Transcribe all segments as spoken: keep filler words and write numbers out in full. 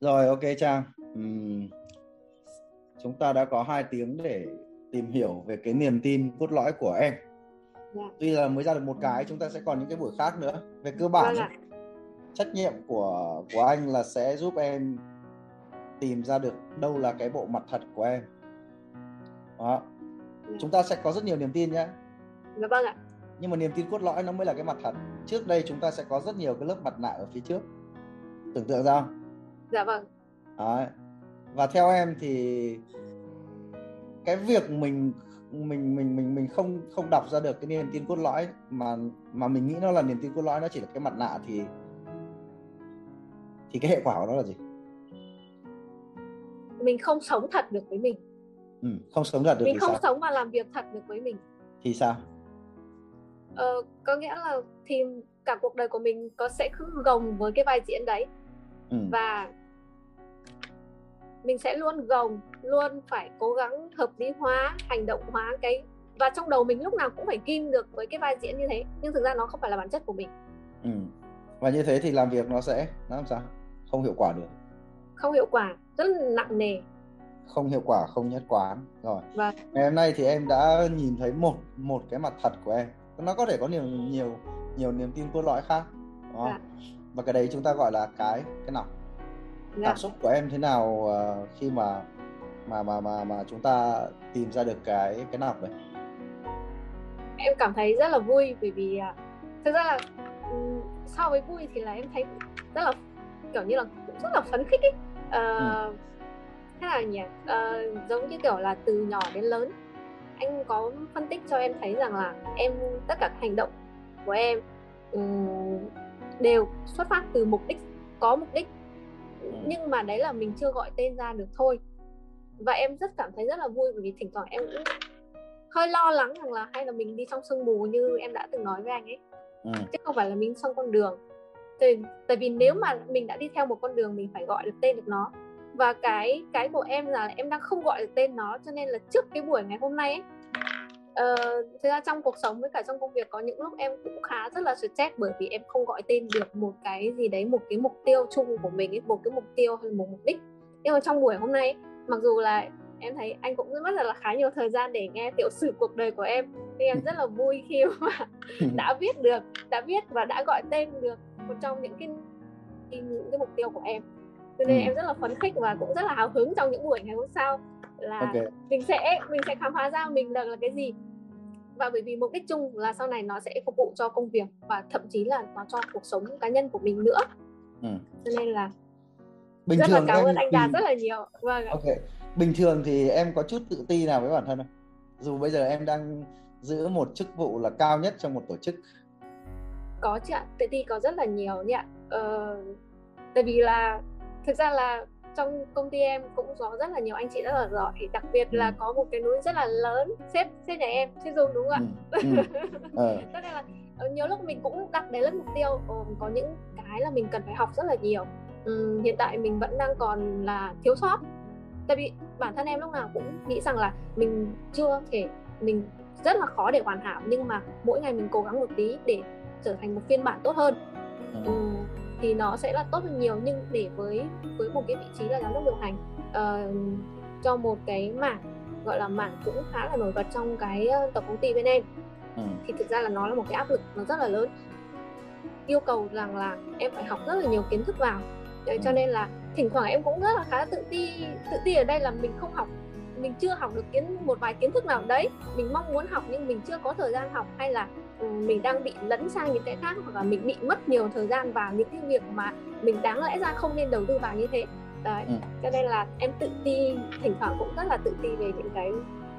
Rồi, ok Trang. Ừm, chúng ta đã có hai tiếng để tìm hiểu về cái niềm tin cốt lõi của em. Dạ. Tuy là mới ra được một cái, chúng ta sẽ còn những cái buổi khác nữa. Về cơ Vâng bản ạ. ấy, trách nhiệm của của anh là sẽ giúp em tìm ra được đâu là cái bộ mặt thật của em. Đó. Dạ. Chúng ta sẽ có rất nhiều niềm tin nhé. Dạ vâng ạ. Nhưng mà niềm tin cốt lõi nó mới là cái mặt thật. Trước đây chúng ta sẽ có rất nhiều cái lớp mặt nạ ở phía trước. Tưởng tượng ra không? Dạ vâng. Đấy. Và theo em thì cái việc mình mình mình mình mình không không đọc ra được cái niềm tin cốt lõi mà mà mình nghĩ nó là niềm tin cốt lõi, nó chỉ là cái mặt nạ, thì thì cái hệ quả của nó là gì? Mình không sống thật được với mình. Ừ, không sống thật được Mình thì không sao? sống và làm việc thật được với mình. Thì sao? Ờ, có nghĩa là thì cả cuộc đời của mình có sẽ cứ gồng với cái vai diễn đấy. Ừ. Và mình sẽ luôn gồng, luôn phải cố gắng hợp lý hóa, hành động hóa cái, và trong đầu mình lúc nào cũng phải ghim được với cái vai diễn như thế, nhưng thực ra nó không phải là bản chất của mình. Ừ. Và như thế thì làm việc nó sẽ nó làm sao? Không hiệu quả được. Không hiệu quả, rất là nặng nề. Không hiệu quả, không nhất quán. Rồi. Vâng. Ngày hôm nay thì em đã nhìn thấy một một cái mặt thật của em. Nó có thể có nhiều nhiều nhiều niềm tin cốt lõi khác. Đúng không? Dạ. Và cái đấy chúng ta gọi là cái cái nào? Dạ. Cảm xúc của em thế nào uh, khi mà mà mà mà mà chúng ta tìm ra được cái cái nọc đấy? Em cảm thấy rất là vui, bởi vì thực ra là um, so với vui thì là em thấy rất là kiểu như là cũng rất là phấn khích ấy. Uh, ừ. Thế là nhỉ, uh, giống như kiểu là từ nhỏ đến lớn anh có phân tích cho em thấy rằng là em tất cả hành động của em um, đều xuất phát từ mục đích, có mục đích, nhưng mà đấy là mình chưa gọi tên ra được thôi. Và em rất cảm thấy rất là vui, bởi vì thỉnh thoảng em cũng hơi lo lắng rằng là hay là mình đi trong sương mù như em đã từng nói với anh ấy, ừ. chứ không phải là mình trong con đường. Tại, tại vì nếu mà mình đã đi theo một con đường, mình phải gọi được tên được nó. Và cái cái của em là em đang không gọi được tên nó, cho nên là trước cái buổi ngày hôm nay ấy, uh, thực ra trong cuộc sống với cả trong công việc có những lúc em cũng khá rất là stress, bởi vì em không gọi tên được một cái gì đấy, một cái mục tiêu chung của mình ấy, một cái mục tiêu hay một mục đích. Nhưng mà trong buổi hôm nay ấy, mặc dù là em thấy anh cũng mất là khá nhiều thời gian để nghe tiểu sử cuộc đời của em, nhưng em rất là vui khi mà đã viết được, đã viết và đã gọi tên được một trong những cái những cái mục tiêu của em. Cho nên ừ. em rất là phấn khích và cũng rất là hào hứng trong những buổi ngày hôm sau là okay. mình sẽ mình sẽ khám phá ra mình là, là cái gì. Và bởi vì mục đích chung là sau này nó sẽ phục vụ cho công việc và thậm chí là nó cho cuộc sống cá nhân của mình nữa. ừ. Cho nên là bình rất thường là cảm em, ơn anh bình... Đạt rất là nhiều. Vâng. Okay. Bình thường thì em có chút tự ti nào với bản thân không? Dù bây giờ em đang giữ một chức vụ là cao nhất trong một tổ chức. Có chị ạ, tự ti có rất là nhiều nhỉ ạ. Ờ, tại vì là thực ra là trong công ty em cũng có rất là nhiều anh chị rất là giỏi, đặc biệt ừ. là có một cái núi rất là lớn, sếp sếp nhà em, sếp Dung đúng không ạ? Ừ. Ừ. ờ. Cho nên là nhiều lúc mình cũng đặt đấy là mục tiêu, ờ, có những cái là mình cần phải học rất là nhiều. Ừ, hiện tại mình vẫn đang còn là thiếu sót, tại vì bản thân em lúc nào cũng nghĩ rằng là mình chưa thể, mình rất là khó để hoàn hảo, nhưng mà mỗi ngày mình cố gắng một tí để trở thành một phiên bản tốt hơn. Ừ. Ừ, thì nó sẽ là tốt hơn nhiều. Nhưng để với với một cái vị trí là giám đốc điều hành uh, cho một cái mảng gọi là mảng cũng khá là nổi bật trong cái tổng công ty bên em, ừ. thì thực ra là nó là một cái áp lực nó rất là lớn, yêu cầu rằng là em phải học rất là nhiều kiến thức vào. Đấy, ừ. cho nên là thỉnh thoảng em cũng rất là khá là tự ti. Tự ti ở đây là mình không học, mình chưa học được kiến một vài kiến thức nào đấy, mình mong muốn học nhưng mình chưa có thời gian học, hay là mình đang bị lẫn sang những cái khác, hoặc là mình bị mất nhiều thời gian vào những cái việc mà mình đáng lẽ ra không nên đầu tư vào như thế. Đấy, ừ. cho nên là em tự ti, thỉnh thoảng cũng rất là tự ti về những cái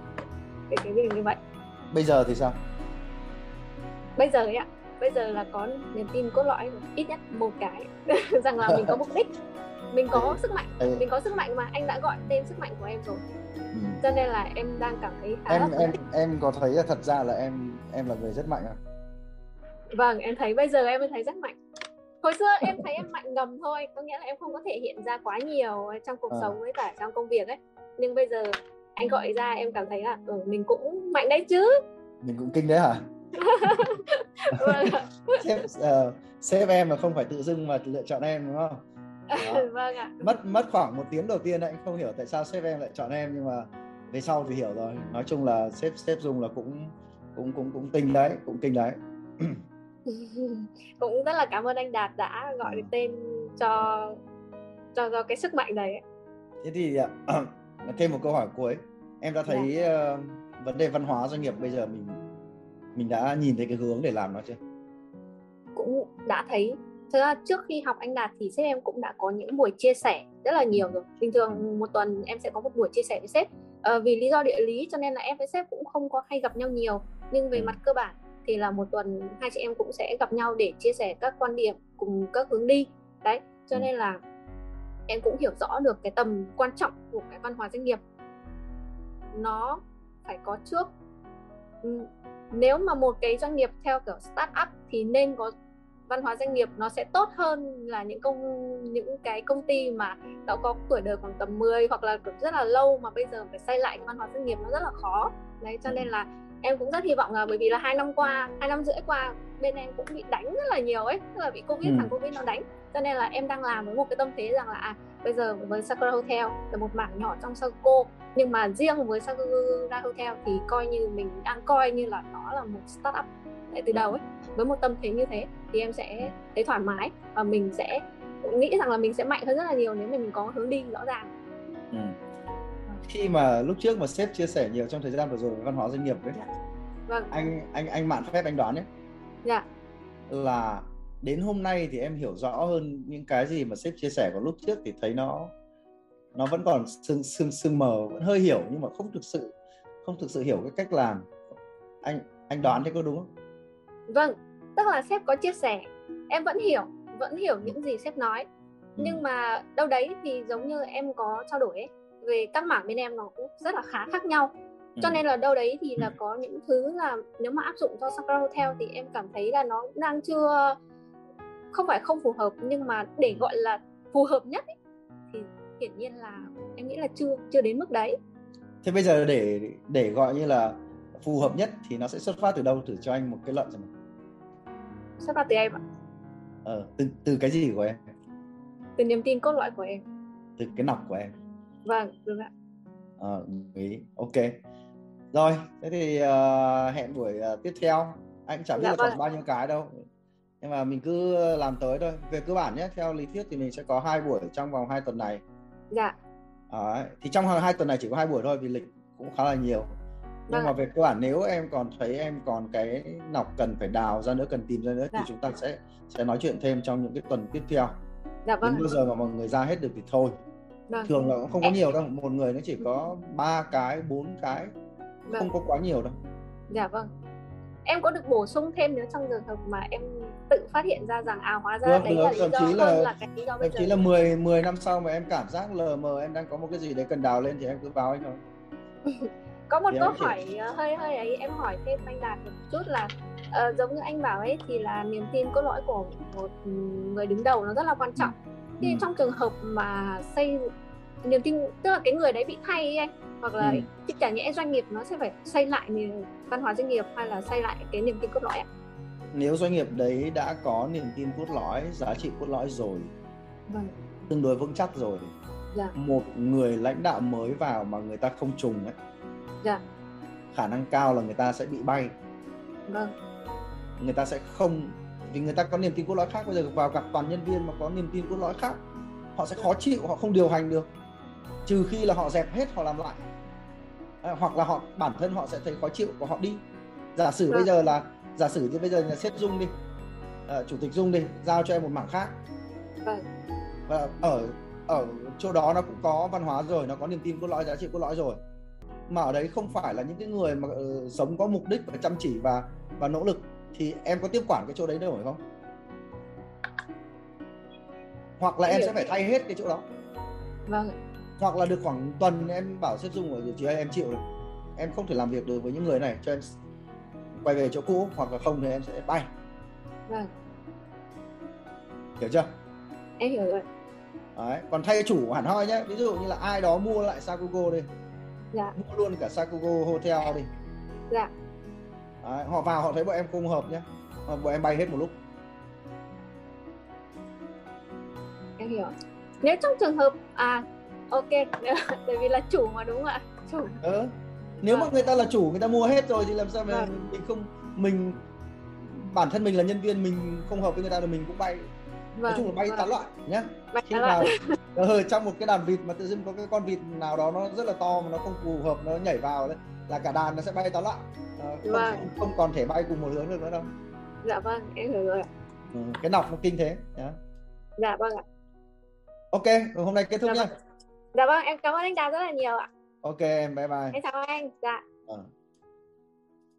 về cái việc như vậy. Bây giờ thì sao? Bây giờ ấy ạ, bây giờ là có niềm tin cốt lõi ít nhất một cái rằng là mình có mục đích, mình có ừ. sức mạnh, ừ. mình có sức mạnh mà anh đã gọi tên sức mạnh của em rồi. Ừ. Cho nên là em đang cảm thấy khá em là em em có thấy là thật ra là em em là người rất mạnh không? Vâng, em thấy bây giờ em mới thấy rất mạnh. Hồi xưa em thấy em mạnh ngầm thôi, có nghĩa là em không có thể hiện ra quá nhiều trong cuộc à. sống với cả trong công việc ấy. Nhưng bây giờ anh gọi ra em cảm thấy là ừ, mình cũng mạnh đấy chứ. Mình cũng kinh đấy hả? Vâng. sếp, uh, sếp em mà không phải tự dưng mà lựa chọn em đúng không? Vâng ạ. mất mất khoảng một tiếng đầu tiên anh không hiểu tại sao sếp em lại chọn em, nhưng mà về sau thì hiểu rồi. Nói chung là sếp sếp Dung là cũng cũng cũng cũng kinh đấy, cũng kinh đấy. Cũng rất là cảm ơn anh Đạt đã gọi được tên cho cho cho cái sức mạnh này. Thế thì uh, thêm một câu hỏi cuối, em đã thấy uh, vấn đề văn hóa doanh nghiệp bây giờ mình mình đã nhìn thấy cái hướng để làm nó chưa? Cũng đã thấy. Thực ra trước khi học anh Đạt thì sếp em cũng đã có những buổi chia sẻ rất là nhiều rồi. Bình thường một tuần em sẽ có một buổi chia sẻ với sếp. À, vì lý do địa lý cho nên là em với sếp cũng không có hay gặp nhau nhiều. Nhưng về ừ. mặt cơ bản thì là một tuần hai chị em cũng sẽ gặp nhau để chia sẻ các quan điểm cùng các hướng đi. Đấy, cho ừ. nên là em cũng hiểu rõ được cái tầm quan trọng của cái văn hóa doanh nghiệp. Nó phải có trước. Nếu mà một cái doanh nghiệp theo kiểu start up thì nên có văn hóa doanh nghiệp, nó sẽ tốt hơn là những công những cái công ty mà đã có tuổi đời khoảng tầm mười hoặc là rất là lâu mà bây giờ phải xây lại cái văn hóa doanh nghiệp nó rất là khó. Đấy, cho nên là em cũng rất hy vọng là bởi vì là hai năm qua, hai năm rưỡi qua bên em cũng bị đánh rất là nhiều ấy, tức là bị Covid, ừ. thằng Covid nó đánh. Cho nên là em đang làm với một cái tâm thế rằng là à, bây giờ với Sakura Hotel là một mảng nhỏ trong Sakugo, nhưng mà riêng với Sakura Hotel thì coi như mình đang coi như là nó là một startup từ đầu ấy. Với một tâm thế như thế thì em sẽ thấy thoải mái và mình sẽ nghĩ rằng là mình sẽ mạnh hơn rất là nhiều nếu mà mình có hướng đi rõ ràng. Ừ. Khi mà lúc trước mà sếp chia sẻ nhiều trong thời gian vừa rồi về văn hóa doanh nghiệp ấy, dạ. Vâng. anh anh anh mạn phép anh đoán nhé, dạ. là đến hôm nay thì em hiểu rõ hơn những cái gì mà sếp chia sẻ, còn lúc trước thì thấy nó nó vẫn còn sương sương sương mờ, vẫn hơi hiểu nhưng mà không thực sự không thực sự hiểu cái cách làm. Anh anh đoán thế có đúng không? Vâng, tức là sếp có chia sẻ, em vẫn hiểu, vẫn hiểu những gì sếp nói. Ừ. Nhưng mà đâu đấy thì giống như em có trao đổi ấy, về các mảng bên em nó cũng rất là khá khác nhau. Ừ. Cho nên là đâu đấy thì là có những thứ là nếu mà áp dụng cho Sakura Hotel thì em cảm thấy là nó đang chưa, không phải không phù hợp, nhưng mà để gọi là phù hợp nhất ấy, thì hiển nhiên là em nghĩ là chưa chưa đến mức đấy. Thế bây giờ để để gọi như là phù hợp nhất thì nó sẽ xuất phát từ đâu? Thử cho anh một cái luận xem. Xuất phát từ em ạ. Ờ, từ, từ cái gì của em? Từ niềm tin cốt lõi của em. Từ cái nọc của em. Vâng, đúng ạ. Ờ, ý. Ok. Rồi, thế thì uh, hẹn buổi uh, tiếp theo. Anh chẳng biết dạ, là còn vâng. bao nhiêu cái đâu. Nhưng mà mình cứ làm tới thôi. Về cơ bản nhé, theo lý thuyết thì mình sẽ có hai buổi trong vòng hai tuần này. Dạ. Đấy. Thì trong hai tuần này chỉ có hai buổi thôi vì lịch cũng khá là nhiều. Nhưng vâng. mà về cơ bản nếu em còn thấy em còn cái nọc cần phải đào ra nữa, cần tìm ra nữa, dạ. thì chúng ta sẽ sẽ nói chuyện thêm trong những cái tuần tiếp theo. Dạ, vâng. Đến bao giờ mà mọi người ra hết được thì thôi. Vâng. Thường là cũng không có nhiều đâu, một người nó chỉ có ba cái, bốn cái, vâng. không có quá nhiều đâu. Dạ vâng. Em có được bổ sung thêm nữa trong trường hợp mà em tự phát hiện ra rằng à hóa ra được, đấy được. là lý thậm do chí là, hơn là cái lý do bây thậm giờ. chí là mười, mười năm sau mà em cảm giác lờ mờ em đang có một cái gì đấy cần đào lên thì em cứ báo anh thôi. Có một câu hỏi chỉ... hơi hơi ấy em hỏi thêm anh Đạt một chút là uh, giống như anh bảo ấy thì là niềm tin cốt lõi của một người đứng đầu nó rất là quan trọng. Ừ. Thì ừ. trong trường hợp mà xây niềm tin, tức là cái người đấy bị thay ấy anh, hoặc là ừ. chả nhẽ doanh nghiệp nó sẽ phải xây lại văn hóa doanh nghiệp hay là xây lại cái niềm tin cốt lõi ạ? Nếu doanh nghiệp đấy đã có niềm tin cốt lõi, giá trị cốt lõi rồi, vâng. tương đối vững chắc rồi, dạ. một người lãnh đạo mới vào mà người ta không trùng ấy, dạ. khả năng cao là người ta sẽ bị bay. Vâng. Người ta sẽ không, vì người ta có niềm tin cốt lõi khác. Bây giờ vào gặp toàn nhân viên mà có niềm tin cốt lõi khác, họ sẽ khó chịu, họ không điều hành được, trừ khi là họ dẹp hết, họ làm lại, à, hoặc là họ bản thân họ sẽ thấy khó chịu và họ đi. Giả sử vâng. bây giờ là giả sử thì bây giờ là sếp Dung đi, à, chủ tịch Dung đi, giao cho em một mảng khác, vâng. và ở ở chỗ đó nó cũng có văn hóa rồi, nó có niềm tin cốt lõi, giá trị cốt lõi rồi, mà ở đấy không phải là những cái người mà uh, sống có mục đích và chăm chỉ và và nỗ lực, thì em có tiếp quản cái chỗ đấy nổi không? Hoặc là em, em sẽ phải thay hết cái chỗ đó. Vâng. Hoặc là được khoảng tuần em bảo sếp Dung ở chị ơi em chịu rồi, em không thể làm việc được với những người này, cho em quay về chỗ cũ, hoặc là không thì em sẽ bay. Vâng. Hiểu chưa? Em hiểu rồi. Đấy. Còn thay chủ hẳn hoi nhé, ví dụ như là ai đó mua lại Sakugo đi, dạ. mua luôn cả Sakugo Hotel đi, dạ. Đấy. Họ vào họ thấy bọn em không hợp nhé, bọn em bay hết một lúc. Em hiểu. Nếu trong trường hợp à ok, tại vì là chủ mà đúng không ạ? Chủ. Ừ. Nếu mà người ta là chủ, người ta mua hết rồi thì làm sao mà Vâng. mình không, mình bản thân mình là nhân viên, mình không hợp với người ta thì mình cũng bay. Vâng. Nói chung là bay Vâng. tán loạn nhá. Bay Khi tán nào loạn. ờ, trong một cái đàn vịt mà tự dưng có cái con vịt nào đó nó rất là to mà nó không phù hợp, nó nhảy vào đấy là cả đàn nó sẽ bay tán loạn. Ờ, không, Vâng. không không còn thể bay cùng một hướng được nữa đâu. Dạ vâng, em hiểu rồi ạ. Ừ, cái nọc nó kinh thế nhá. Dạ vâng ạ. Ok, hôm nay kết thúc Dạ nhá. vâng. Dạ vâng, em cảm ơn anh Đạt rất là nhiều ạ. Ok em, bye bye. Em chào anh. Dạ. Ờ.